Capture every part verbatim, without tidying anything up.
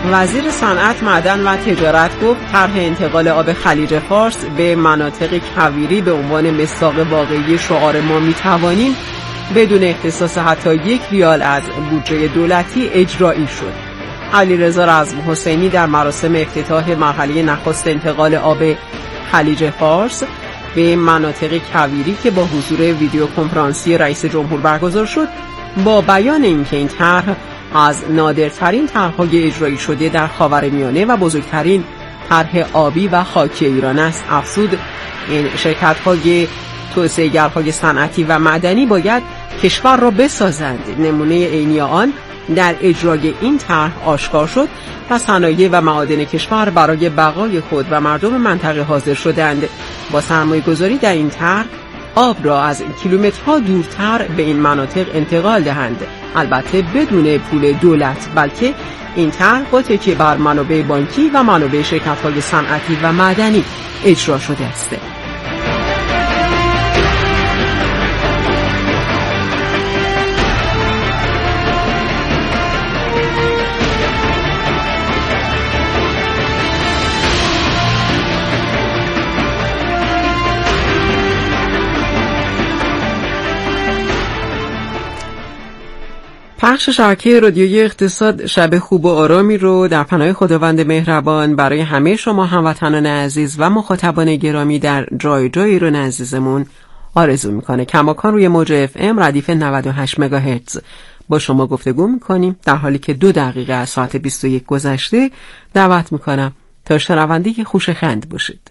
وزیر صنعت، معدن و تجارت گفت طرح انتقال آب خلیج فارس به مناطق کویری به عنوان مصداق واقعی شعار ما میتوانیم بدون اختصاص حتی یک ریال از بودجه دولتی اجرایی شد. علیرضا رزم‌حسینی در مراسم افتتاح مرحله نخست انتقال آب خلیج فارس به مناطق کویری که با حضور ویدیو کنفرانسی رئیس جمهور برگزار شد، با بیان اینکه این طرح از نادرترین طرح‌های اجرایی شده در خاورمیانه و بزرگترین طرح آبی و خاکی ایران است، افزود این شرکت‌های توسعه‌گرهای صنعتی و معدنی باید کشور را بسازند. نمونه عینی آن در اجرای این طرح آشکار شد و صنایع و معادن کشور برای بقای خود و مردم منطقه حاضر شدند. با سرمایه‌گذاری در این طرح آب را از کیلومترها دورتر به این مناطق انتقال دهند، البته بدون پول دولت، بلکه این طرح با تکیه بر منابع بانکی و منابع شرکت‌های صنعتی و معدنی اجرا شده است. پخش شبکه رادیویی اقتصاد شب خوب و آرامی رو در پناه خداوند مهربان برای همه شما هموطنان عزیز و مخاطبان گرامی در جای جای ایران عزیزمون آرزو میکنه. کماکان روی موج اف ام ردیف نود و هشت مگاهرتز با شما گفتگو میکنیم، در حالی که دو دقیقه از ساعت بیست و یک گذشته. دعوت میکنم تا شنونده خوش خند باشید.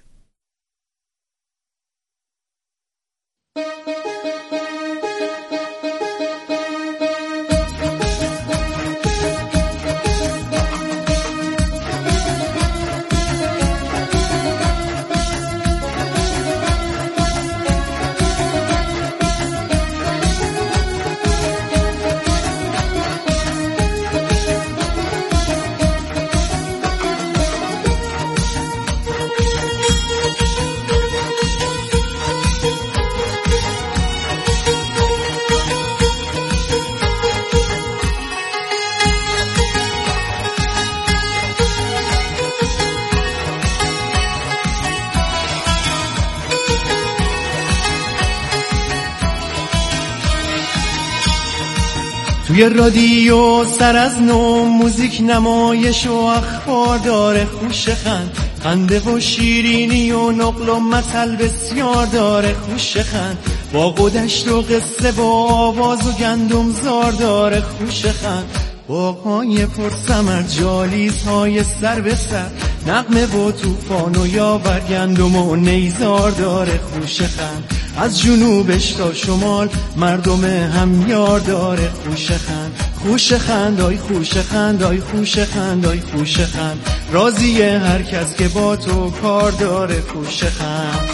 توی رادیو سر از نو موزیک، نمایش و اخبار داره، خوش خند خنده و شیرینی و نقل و مثل بسیار داره، خوش خند با قدشت و قصه و آواز و گندم زار داره، خوش خند باغ‌های پرثمر، جالیزهای سر به سر، نغمه و طوفان و یاور، گندم و نیزار داره، خوش خند از جنوبش تا شمال مردم همیار داره، خوش خند خوش خند آی خوش خند آی خوش خند آی خوش خند، راضیه هر کس که با تو کار داره، خوش خند.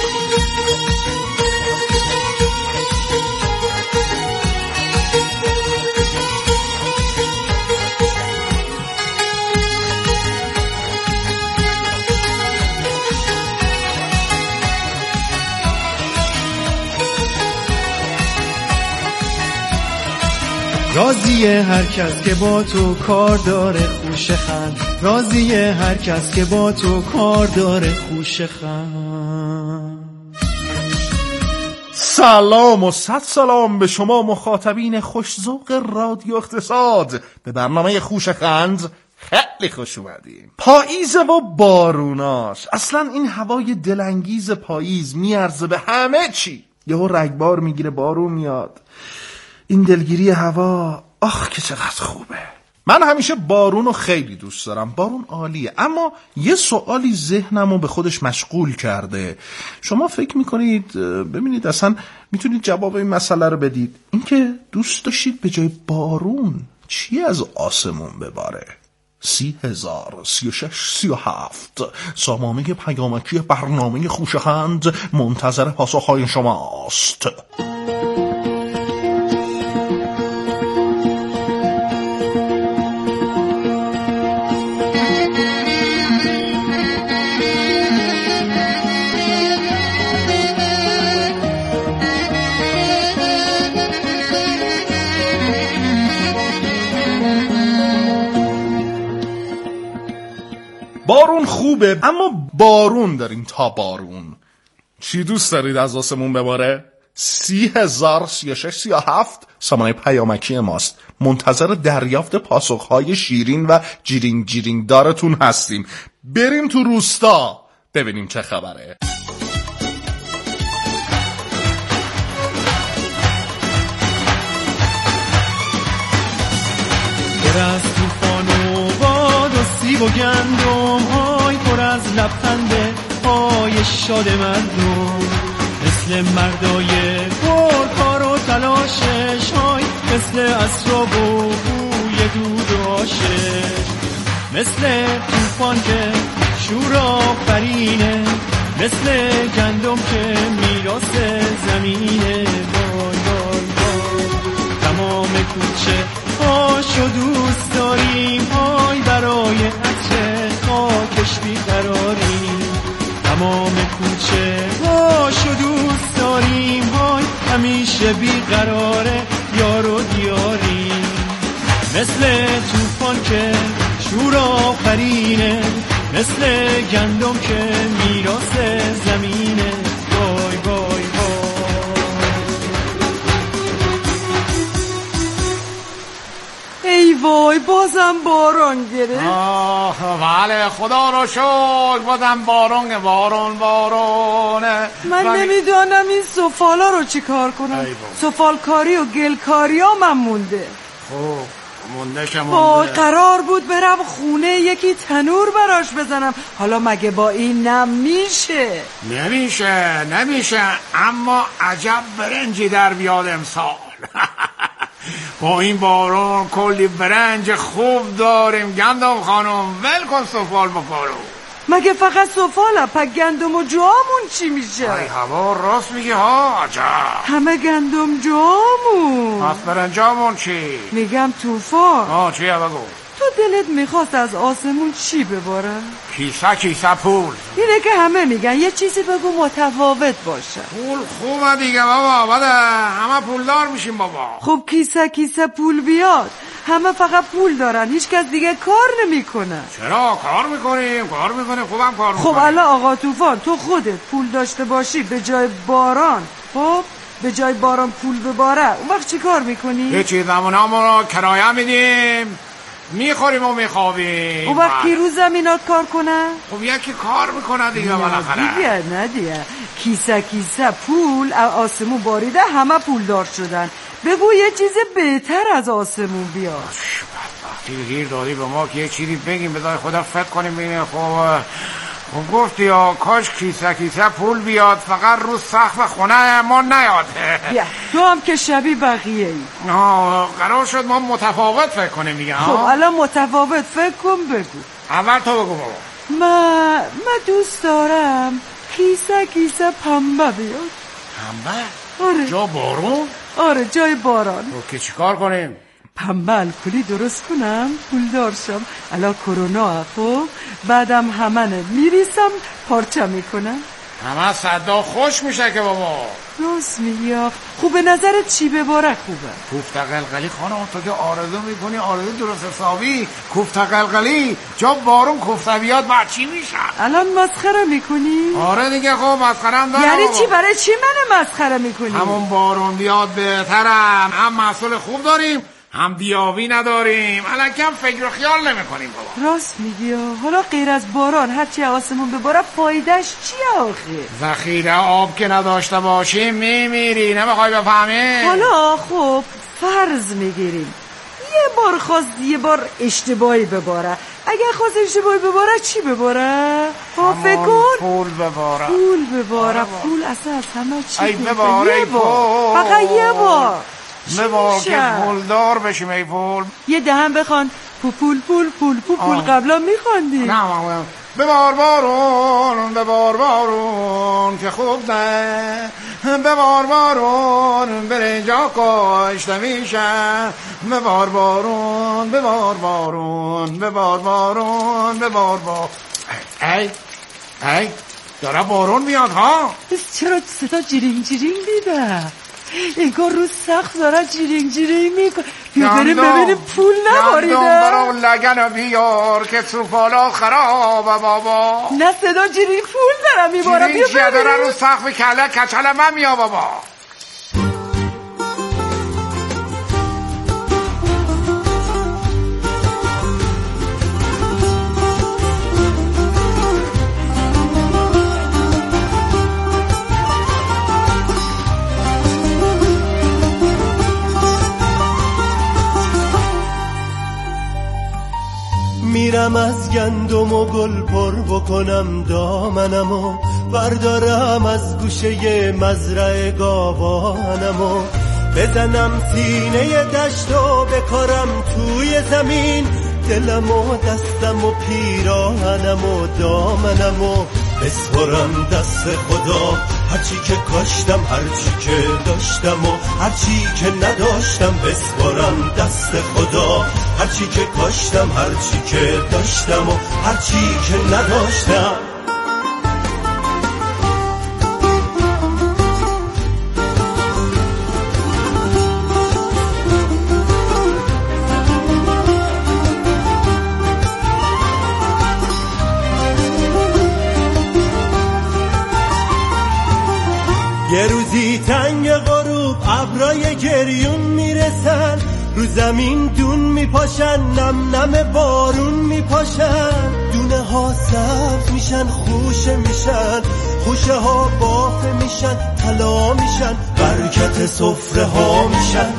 راضیه هر کس که با تو کار داره، خوش خند، راضیه هر کس که با تو کار داره، خوش خند. سلام و صد سلام به شما مخاطبین خوش‌ذوق رادیو اقتصاد، به برنامه خوش خند خیلی خوش اومدیم. پاییز و باروناش، اصلا این هوای دلانگیز پاییز میارزه به همه چی. یهو رگبار میگیره، بارون میاد، این دلگیری هوا آخ که چقدر خوبه. من همیشه بارونو خیلی دوست دارم، بارون عالیه، اما یه سوالی ذهنمو به خودش مشغول کرده. شما فکر میکنید ببینید اصلا میتونید جواب این مسئله رو بدید، اینکه دوست داشتید به جای بارون چی از آسمون بباره؟ سی هزار سی و شش سی و هفت سامانه پیامکی برنامه خوشخند منتظر پاسخهای شماست. بارون خوبه، اما بارون داریم تا بارون. چی دوست دارید از آسمون بباره؟ سی هزار سی و شش سی و هفت سامانه پیامکی ماست. منتظر دریافت پاسخهای شیرین و جیرینگ جیرینگ دارتون هستیم. بریم تو روستا ببینیم چه خبره. پر از توفان و باد و سیب و گندم های، پر از لبخنده های شاد مردم، مثل مردای پرکار و تلاشش های، مثل اسراب و بوی دود و آشش، مثل توفان که شور آفرینه، مثل گندم که میراث زمینه. وای وای وای تمام کوچه هاشو دوست داریم، های برای عطر خاکش بیقراریم. تمام کوچه هاشو دوست داریم، های همیشه بیقراره یار و دیاریم. مثل توفان که شور آفرینه، مثل گندم که میراث زمینه. وای وای ای وای بازم باران گرفت. آه بله خدا رو شکر بازم بارون بارون بارونه. من ولی... نمیدونم این سفالا رو چی کار کنم. سفالکاری و گلکاری ها من مونده. خوب مونده که مونده. وای قرار بود برم خونه یکی تنور براش بزنم، حالا مگه با این نمیشه؟ نمیشه نمیشه اما عجب برنجی در بیاد امسال. با این بارون کلی برنج خوب داریم. گندم خانم ول کن سفال بکارو. مگه فقط سفاله؟ پا گندم و جوامون چی میشه؟ ای هوا راست میگی ها. عجب همه گندم جوامون. پس برنجامون چی؟ میگم طوفان. آه چیه بگو. تو دلت میخواست از آسمون چی بباره؟ کیسه کیسه پول. اینه که همه میگن یه چیزی بگو متفاوت باشه. پول خوبه دیگه بابا، بده همه پولدار میشیم بابا. خب کیسه کیسه پول بیاد، همه فقط پول دارن، هیچ کس دیگه کار نمیکنه. چرا کار میکنیم کار میکنیم خوبم کار میکنیم. خب الان آقا طوفان تو خودت پول داشته باشی به جای باران، خب به جای باران پول بباره، اون وقت چی کار میکنی؟ یه چیز زمانامون رو کرایه میدیم، میخوریم و میخوابیم. اون وقت کی رو زمینات کار کنه؟ خب یکی کار میکنه دیگه بالاخره. دیگه نه دیگه کیسه کیسه پول آسمون باریده، همه پول دار شدن. بگو یه چیز بهتر از آسمون بیاد. وقتی گیر دادی به ما که یه چیزی بگیم بذاری خدا فکر کنیم بینه. خب خب گفتی یا کاش کیسه کیسه پول بیاد فقط رو سقف خونه ما نیاد. بیا تو هم که شبیه بقیه ای. قرار شد ما متفاوت فکر کنیم دیگه. خب الان متفاوت فکر کن بگو. اول تو بگو بابا. من من دوست دارم کیسه کیسه پنبه بیاد. پنبه؟ آره. جا بارون؟ آره جای باران. خب که چی کار کنیم؟ پنبه الکلی درست کنم پولدار شم. الان کرونا خب بعدم همه میریسم پارچه میکنم، همه صدا خوش میشه که بابا. راست میگی. خوب به نظرت چی بباره خوبه؟ کوفته قلقلی خانم. تو که آرزو میکنی آرزو درست حسابی کوفته قلقلی جا بارون کوفته بیاد بعد چی میشه؟ الان مسخره میکنی؟ آره دیگه. خب مسخره هم دارم. یعنی چی؟ برای چی منو مسخره میکنی؟ همون بارون بیاد بهترم، هم محصول خوب داریم هم بیابی نداریم، الان کم فکر و خیال نمی کنیم بابا. راست میگی. حالا غیر از باران هرچی آسمون بباره فایدهش چیه آخه؟ ذخیره آب که نداشته باشیم میمیری، نمیخوای بفهمی؟ حالا خب فرض میگیریم یه بار خواست یه بار اشتباهی بباره، اگر خواست اشتباهی بباره چی بباره؟ ها فکر کن. پول بباره. پول بباره. پول اصلا از همه چی ای بباره. یه بار فقط یه بار ببار که پولدار بشیم. ای پول یه دهن بخوان پول پول پول پول پول, پول قبلا میخواندی. نه ببار بارون ببار بارون که خوب نه، ببار بارون برنجا کاشته میشه، ببار بارون ببار بارون ببار بارون ببار بارون. ای ای داره بارون میاد ها. چرا صدا جیرینگ جیرینگ میده؟ انگار رو سقف دارن جیرینگ جیرینگ میکن. بیا بریم ببینیم پول نباریده. برو لگن بیار که تو بالا خرابه بابا. نه صدا جیرینگ پول دارم میبارم. بیا بریم جیرینگ دارن رو سقف کله کچل من میا بابا. میرم از گندم و گل پر بکنم دامنم و بردارم از گوشه مزرعه گاوانم و بزنم سینه دشت و بکارم توی زمین دلم و دستم و پیراهنم و دامنم و بسپرم دست خدا هرچی که کاشتم هرچی که داشتم و هرچی که نداشتم بسپرم دست خدا هرچی که کاشتم هرچی که داشتم و هرچی که نداشتم. یه روزی تنگ غروب ابرای گریون میرسن رو زمین دون میپاشن نم نم بارون میپاشن دونه ها سبز میشن خوشه میشن خوشه ها بافه میشن طلا میشن برکت سفره ها میشن.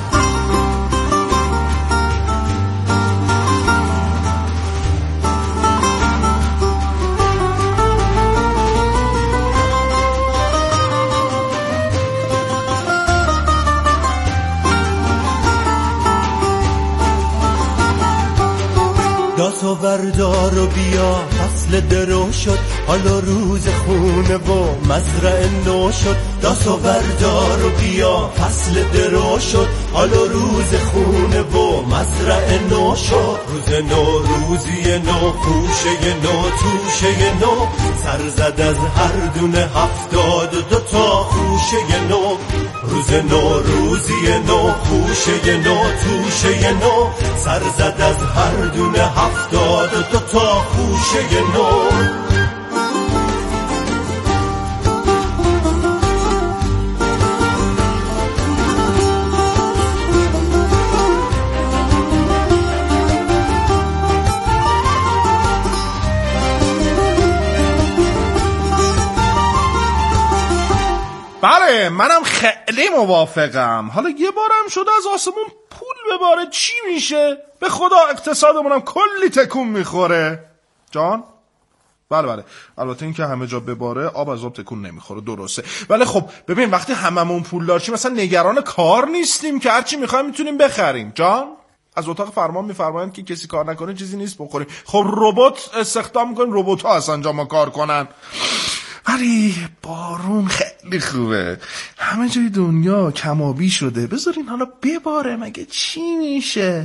داسو بردار و بیا فصل درو شد حالا روز خونه و مزرعه نو شد. داسو بردار و بیا فصل درو شد حالا روز خونه و مزرعه نو شد. روز نو روزی نو خوشه نو توشه نو سر زد از هر دونه هفتاد دو تا خوشه نو. روز نو روزی نو خوشه نو توشه نو سر زد از هر دونه هفتاد دو تا خوشه نو. بله منم خیلی موافقم. حالا یه بارم شده از آسمون پول بباره چی میشه؟ به خدا اقتصادمونم کلی تکون میخوره. جان؟ بله بله البته این که همه جا بباره آب از آب تکون نمیخوره درسته، ولی خب ببین وقتی هممون پول داریم مثلا نگران کار نیستیم که هرچی میخوایم میتونیم بخریم. جان؟ از اتاق فرمان میفرمایند که کسی کار نکنه چیزی نیست بخوریم. خب ربات استخدام میکنیم ربات ها اصلا جا ما کار کنن. ولی بارون خیلی خوبه، همه جای دنیا کمابی شده، بذارین حالا بباره مگه چی میشه؟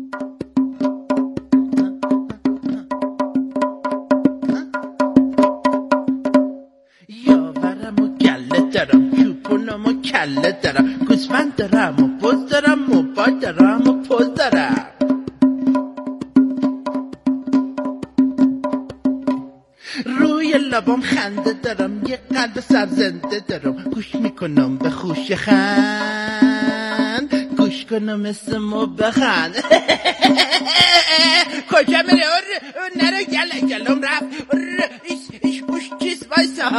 یاورم و گله دارم چوپونم و کله دارم گوسفند دارم و پوز دارم موبایل دارم و پوز دارم روی لبام خنده دارم یه قلب سرزنده دارم گوش میکنم به خوش خند گوش کنم اسمو بخند کجا میره نرو گله گلم رفت ایش ایش گوش چیز وایسا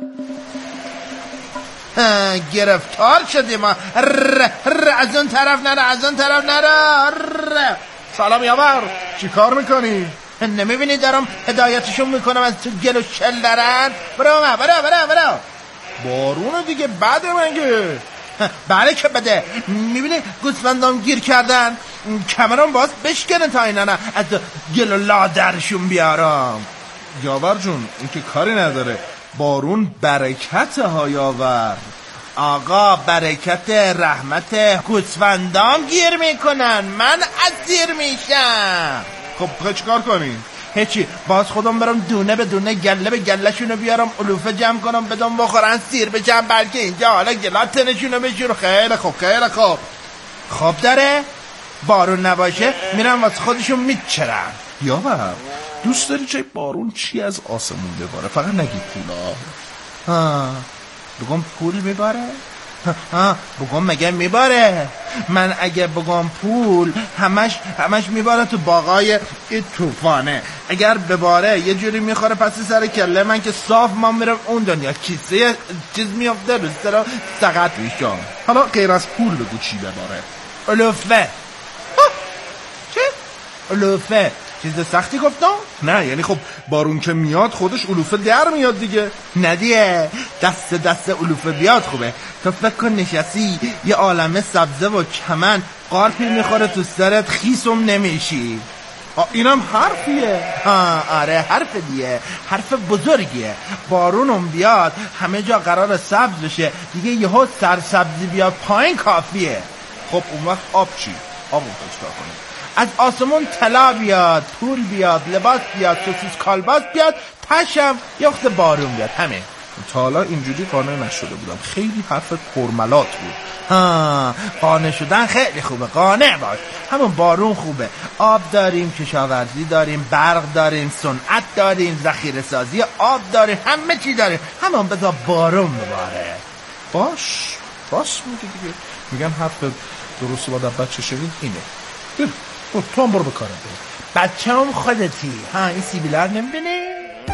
گرفتار شدیم ما. از اون طرف نرو از اون طرف نرو. سلام یاور چی کار میکنی؟ نمیبینی دارم هدایتشون میکنم از تو گل و شل دارن. برو ما برو برو برو. بارون دیگه بده مگه؟ بله که بده. میبینی گوسفندام گیر کردن کمرم باز بشکنه تا اینا نه از گل و لادرشون بیارم. یاور جون این که کاری نداره، بارون برکت ها یاور. آقا برکت رحمت گوسفندام گیر میکنن من اسیر میشم. خب چیکار کنیم؟ هیچی، باز خودم برم دونه به دونه گله به گلهشونو بیارم علوفه جمع کنم بدم بخورن سیر بشم، بلکه اینجا حالا گلاتنشونو بشور. خیلی خوب خیلی خوب. خوب داره؟ بارون نباشه میرم واسه خودشون میچرن. یاور دوست داری چه بارون چی از آسمون بباره؟ فقط نگی پولا. ها بگم پول میباره؟ ها بگم مگه میباره؟ من اگه بگم پول همش همش میباره تو باغای این طوفانه. اگر بباره یه جوری میخوره پس سر کله من که صاف ما میرم اون دنیا کیسه چیز میافته رو سر سقط میشم. حالا غیر از پول بگو چی بباره؟ علوفه. چی؟ علوفه. چیز سختی گفتم؟ نه یعنی خب بارون که میاد خودش علوفه در میاد دیگه. ندیه دست دست علوفه بیاد خوبه. تو فکر کن نشستی یه عالمه سبزه و چمن قارپی میخوره تو سرت خیسم نمیشی. اینم حرفیه. ها آره حرف دیگه، حرف بزرگیه. بارونم بیاد همه جا قرار سبز بشه دیگه، یهو سرسبزی بیاد پایین کافیه. خب اون وقت آب چی؟ آب اون چیکار کنه؟ از آسمون طلا بیاد، پول بیاد، لباس بیاد، سوسیس کالباس بیاد، تشم یه وقت بارون بیاد. همه تا حالا اینجوری قانع نشده بودم. خیلی حرفت پرملات بود. ها قانع شدن خیلی خوبه، قانع باش. همون بارون خوبه. آب داریم، کشاورزی داریم، برق داریم، صنعت داریم، ذخیره سازی آب داریم، همه چی داریم. همون بذار بارون بباره. باش باش میگه دیگه. میگن حرف درست با در بچه شنید اینه. بیر تو هم برو بکارم بیر. بچه هم خودتی. ها این سیبیلار نمیبینه؟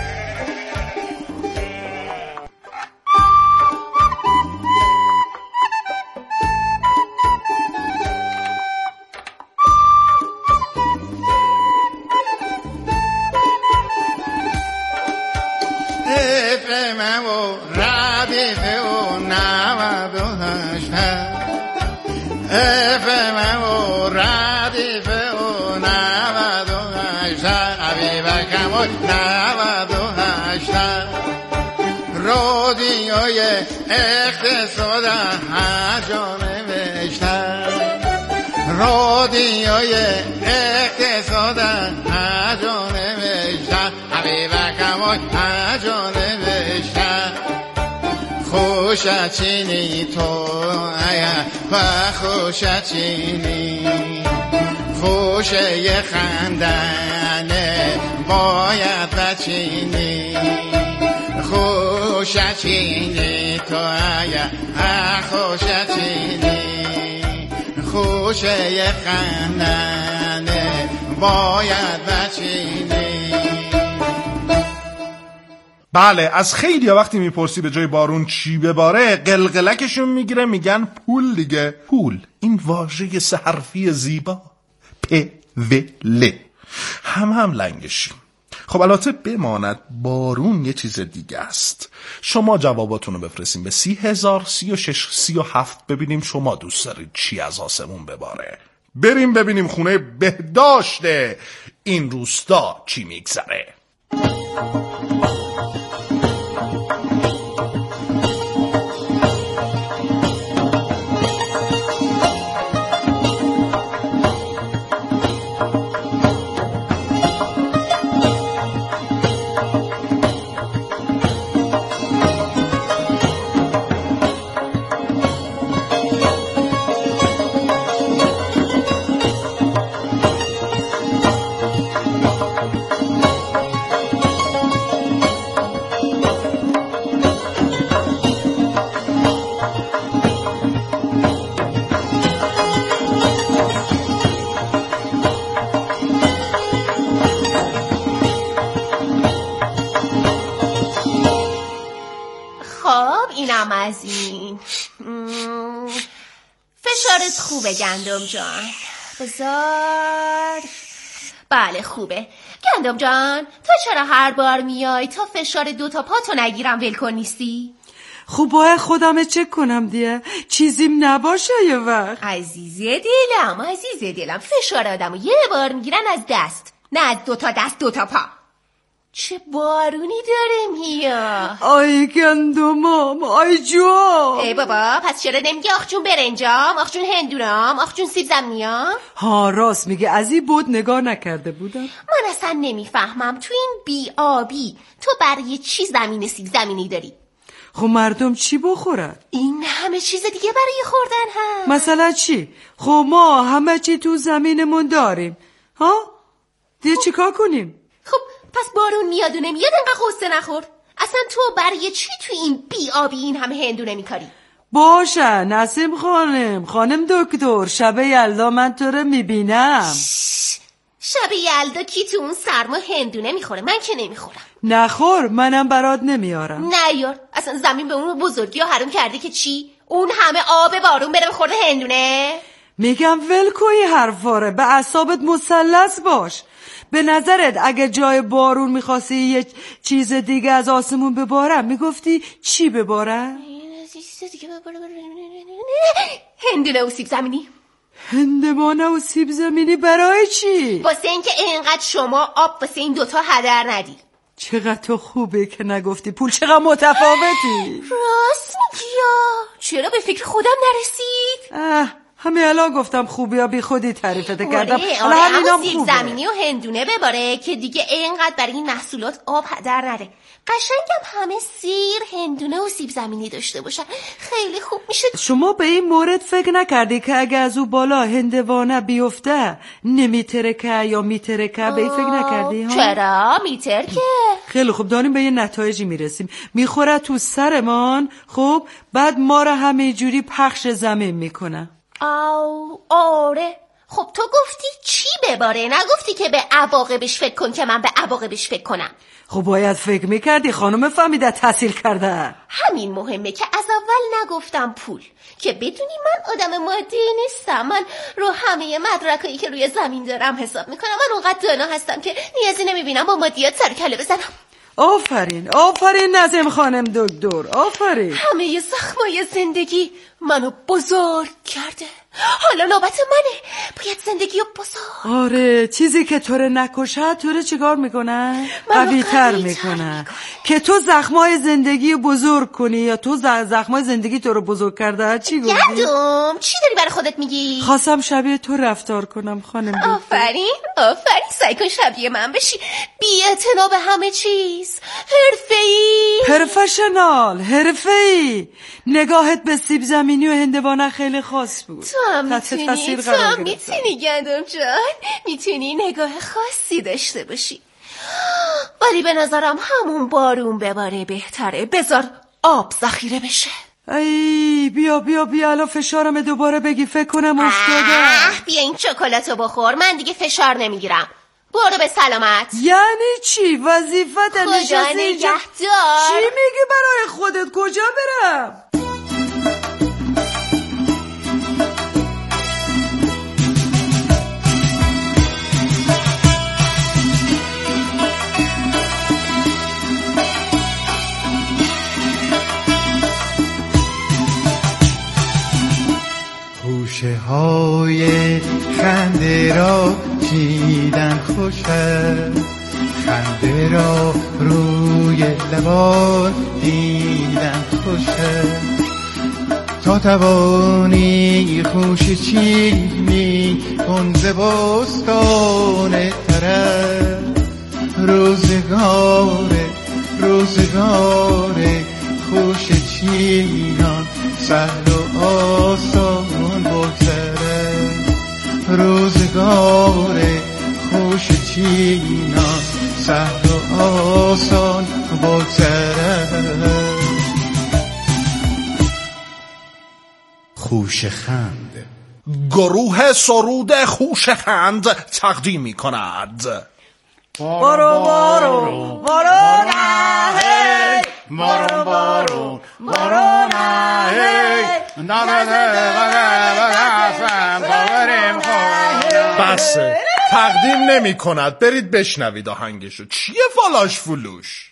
رادیوی اقتصاد هجا نوشتن، رادیوی اقتصاد هجا نوشتن، حبیب کمال هجا نوشتن. خوش چینی تو ایا و خوش چینی، خوش یه خندنه باید بچینی. خوش چینی تو ایا خوش چینی، خوش یه خندنه باید بچینی. بله از خیلی وقتی میپرسی به جای بارون چی بباره قلقلکشون میگیره میگن پول دیگه. پول این واژه سه حرفی زیبا پ و ل هم هم لنگشیم. خب البته بماند بارون یه چیز دیگه است. شما جواباتونو بفرستین به سی هزار سی و شش سی و هفت ببینیم شما دوست دارید چی از آسمون بباره. بریم ببینیم خونه بهداشته این روستا چی میگذره. اینم از این. فشارت خوبه گندم جان. بذار. بله خوبه گندم جان. تو چرا هر بار میای تا فشار دو تا پاتو نگیرم ولکن نیستی؟ خب باید خودم چک کنم دیگه، چیزیم نباشه یه وقت. عزیز دلم عزیز دلم، فشار آدمو یه بار میگیرن از دست، نه از دو تا دست دو تا پا. چه بارونی داره میاد. آی گندمام، آی جو. ای بابا، پس چرا نمیگی آخ جون برنجام، آخ جون هندونام، آخ جون سیب زمینیام؟ ها راست میگه، از این بود نگاه نکرده بودم. من اصلا نمیفهمم تو این بی آبی تو برای چی زمین سیب زمینی داری؟ خب مردم چی بخورن؟ این همه چیز دیگه برای خوردن هست. مثلا چی؟ خب ما همه چی تو زمینمون داریم. ها؟ دیگه چی کار کنیم؟ خب پس بارون میاد و نمیاد انقدر قصه نخور. اصلا تو برای چی تو این بی آبی این همه هندونه میکاری؟ باشه نسیم خانم، خانم دکتر، شب یلدا من تو رو میبینم. شب یلدا کی تو اون سرما هندونه میخوره؟ من که نمیخورم. نخور، منم برات نمیارم. نه یار، اصلا زمین به اون بزرگی ها حروم کرده که چی؟ اون همه آب بارون بره بخورده هندونه؟ میگم ولکوی حرفاره، به اعصابت مسلس باش. به نظرت اگه جای بارون میخواستی یه چیز دیگه از آسمون ببارم میگفتی چی ببارم؟ هندونه و سیب زمینی. هندوانه و سیب زمینی برای چی؟ واسه اینکه اینقدر شما آب واسه این دوتا هدر ندی. چقدر تو خوبه که نگفتی پول، چقدر متفاوتی. راست میگی یا؟ چرا به فکر خودم نرسید؟ اه همه الان گفتم خوبی ها بی خودی تعریفت کردم. آره آره اما سیب زمینی و هندونه بباره که دیگه اینقدر برای این محصولات آب هدر نره. قشنگم همه سیر هندونه و سیب زمینی داشته باشن، خیلی خوب میشه. شما به این مورد فکر نکردی که اگه از او بالا هندوانه بیفته نمیترکه یا میترکه؟ به این فکر نکردی ها؟ چرا میترکه؟ خیلی خوب، داریم به یه نتایجی میرسیم. میخوره تو سرمان، خب بعد ما رو همه جوری پخش زمین میکنه. آو آره. خب تو گفتی چی بباره، نگفتی که به عواقبش فکر کن که من به عواقبش فکر کنم. خب باید فکر میکردی، خانم فهمیده تحصیل کرده. همین مهمه که از اول نگفتم پول، که بدونی من آدم مادی نیستم. من رو همه مدرکایی که روی زمین دارم حساب میکنم. من اونقدر دانا هستم که نیازی نمیبینم با مادیات سر کله بزنم. آفرین آفرین نظم خانم دکتر، آفرین. همه زخمای زندگی منو بزرگ کرده، حالا نوبت منه. باید زندگی رو بزرگ. آره، چیزی که تو رو نکشه تو رو چیکار میکنه؟ قوی تر میکنه. که تو زخمای زندگی رو بزرگ کنی یا تو زخمای زندگی تو رو بزرگ کرده؟ چی گفتی؟ گندم چی داری برای خودت میگی؟ خواستم شبیه تو رفتار کنم خانم دکتر. آفرین آفرین، سعی کن شبیه من بشی. بی اعتنا به همه چیز، حرفه‌ای، پروفشنال، حرفه‌ای. نگاهت به سیب زمینی و هندوانه خیلی خاص بود. تو هم میتونی، تو هم میتونی گندم جان، میتونی نگاه خاصی داشته باشی. ولی به نظرم همون بارون بباره بهتره. بذار آب ذخیره بشه. ای بیا بیا بیا الان فشارم دوباره بگی، فکر کنم افتاده. بیا این چکلاتو بخور، من دیگه فشار نمیگیرم. برو به سلامت. یعنی چی؟ وظیفت نشستی اینجا؟ چی میگی برای خودت؟ کجا برم؟ خوشه های خنده را چیدن خوشه، خنده را روی لبان دیدن خوشه. تا توانی خوشه چینی کن ز بستان طرف. روزگاره روزگاره خوشه چینان سهل و آسان بگذره. روزگار خوش چینان سهل و آسان بگذره. خوشخند گروه سرود خوشخند تقدیم می کند. بارو بارو بارو نه بارون بارون بارون بسه تقدیم نمی کند، برید بشنوید آهنگشو. چیه فالاش فلوش؟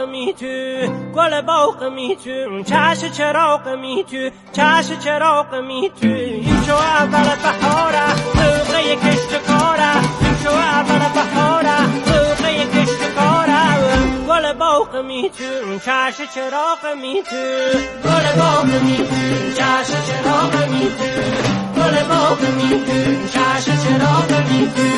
می تو گل باغ می تو چش چراغ می تو چش چراغ می تو این شو اول بهاره موقع کشت کاره این شو اول بهاره موقع کشت کاره گل باغ می تو چش چراغ می تو گل باغ می تو چش چراغ می تو گل باغ می تو چش چراغ می تو.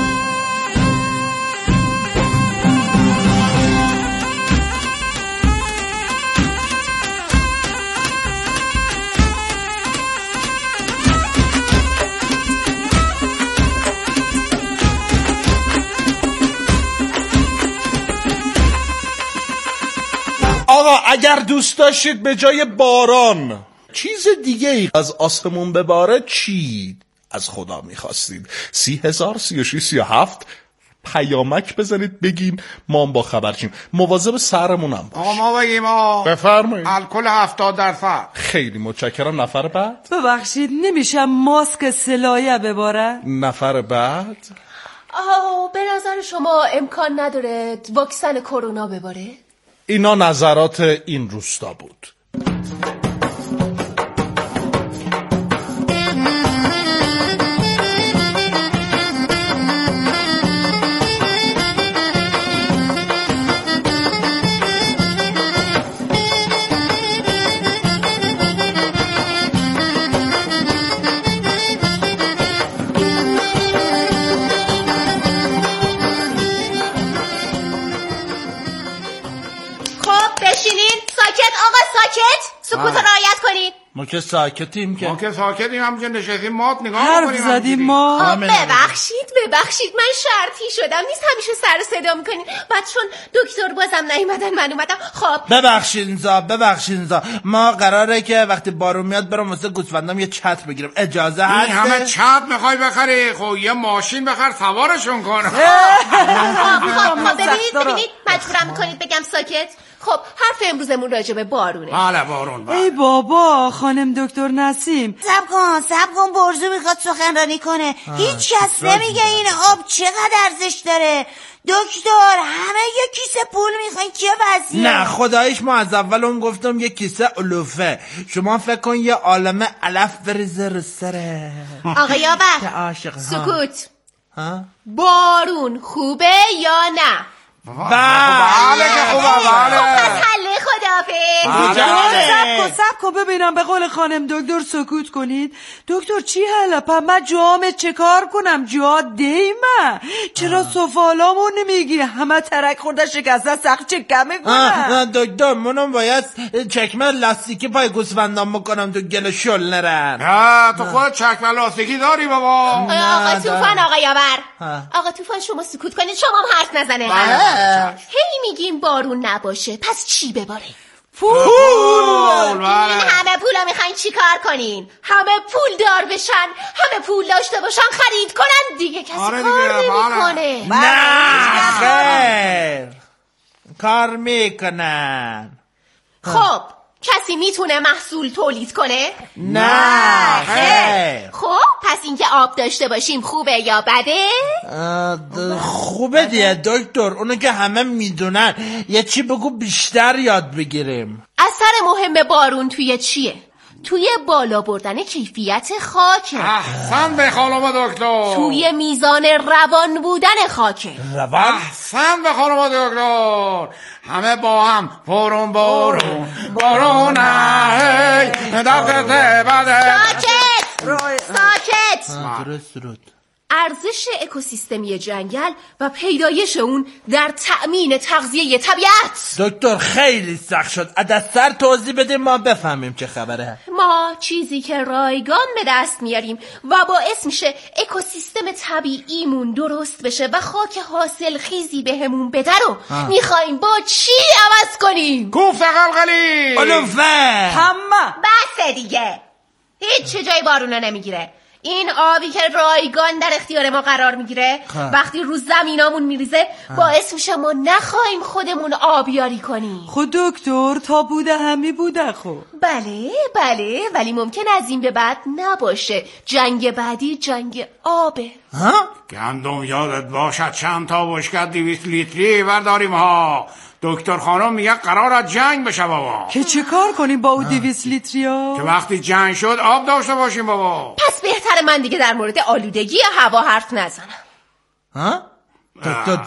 آقا اگر دوست داشتید به جای باران چیز دیگه ای از آسمون بباره چی از خدا میخواستید؟ سی هزار سی و شیش سی و هفت پیامک بزنید بگین ما هم با خبر چیم. مواظب سرمونم باش. آقا ما بگیم آقا بفرمایید. الکل هفتاد درصد. خیلی متشکرم. نفر بعد. ببخشید نمیشه ماسک سلایه بباره؟ نفر بعد. آه به نظر شما امکان نداره واکسن کرونا بباره؟ اینا نظرات این روستا بود. سکوت رعایت کنید. ما که ساکتیم که ما که ساکتیم همونجا نشستیم مات نگاه حرف می‌کنیم زدیم ما. ببخشید ببخشید من شرطی شدم نیست همیشه سر صدا میکنین بعد چون دکتر بازم نیومدن من اومدم. خب ببخشید زا ببخشید زا ما قراره که وقتی بارون میاد برام واسه گوسفندام یه چتر بگیرم اجازه هست؟ این همه چتر میخوای بخری؟ خب یه ماشین بخر سوارشون کن. خب خب ببینید ببینید مجبورم میکنید بگم ساکت. خب حرف امروزمون راجع به بارونه. بله بارون بله. ای بابا خانم دکتر نسیم صبر کن صبر کن برزو میخواد سخنرانی کنه. هیچ کس نمیگه این آب چقدر ارزش داره. دکتر همه یه کیسه پول میخواین چه وضعیه؟ نه خدایش ما از اول اون گفتم یه کیسه علوفه. شما فکر کن یه عالمه علف بریزه رو سره. آقا یابر سکوت. ها؟ بارون خوبه یا نه؟ بله که خوبه بله. پس حله خدافظ. سب کن سب کن ببینم به قول خانم دکتر سکوت کنید. دکتر چی حالا پا من جامه چه کار کنم؟ جا دیمه چرا سفالامو نمیگی؟ همه ترک خورده شکسته سخت چکه میکنم. دکتر منم باید چکمه لاستیکی پای گوسفندام بکنم تو گل شل نرن. نه تو خود چکمه لاستیکی داری بابا. آقا توفان آقا یاور آقا توفان شما سکوت کنید شما هم حرف نزنه. هی میگیم بارون نباشه پس چی بباره؟ پول. این همه پولا میخواین چی کار کنین؟ همه پول دار بشن همه پول داشته باشن خرید کنن دیگه کسی آره کار دیگه. نمیکنه. نه خیر کار میکنن. خب کسی میتونه محصول تولید کنه؟ نه خیر. خب پس اینکه آب داشته باشیم خوبه یا بده؟ خوبه دیگه دکتر اونو که همه میدونن. یه چی بگو بیشتر یاد بگیریم. اثر مهم بارون توی چیه؟ توی بالا بردن کیفیت خاک. احسن به خانم دکتر. توی میزان روان بودن خاک. روان؟ احسن به خانم دکتر. همه با هم بارون بارون بارون هی دقیقه بده. ساکت ساکت. درست درست. ارزش اکوسیستمی جنگل و پیدایش اون در تأمین تغذیه طبیعت. دکتر خیلی سخت شد از سر توضیح بده ما بفهمیم چه خبره. ما چیزی که رایگان به دست میاریم و باعث میشه اکوسیستم طبیعیمون درست بشه و خاک حاصل خیزی بهمون بده رو میخوایم با چی عوض کنیم؟ کوفت قلقلی. علوفه. همه بس دیگه هیچ چه جای بارونه نمیگیره. این آبی که رایگان در اختیار ما قرار میگیره وقتی رو زمینامون میریزه باعث میشه ما نخواهیم خودمون آبیاری کنیم. خود دکتر تا بوده همی بوده. خب بله بله ولی ممکن از این به بعد نباشه. جنگ بعدی جنگ آبه. ها؟ گندم یادت باشد چند تا بشکت دویست لیتری برداریم ها دکتر خانم میگه قراره جنگ بشه بابا. که چه کار کنیم با اون دویست لیتریا؟ که وقتی جنگ شد آب داشته باشیم بابا. پس بهتره من دیگه در مورد آلودگی هوا حرف نزنم. ها؟ دکتر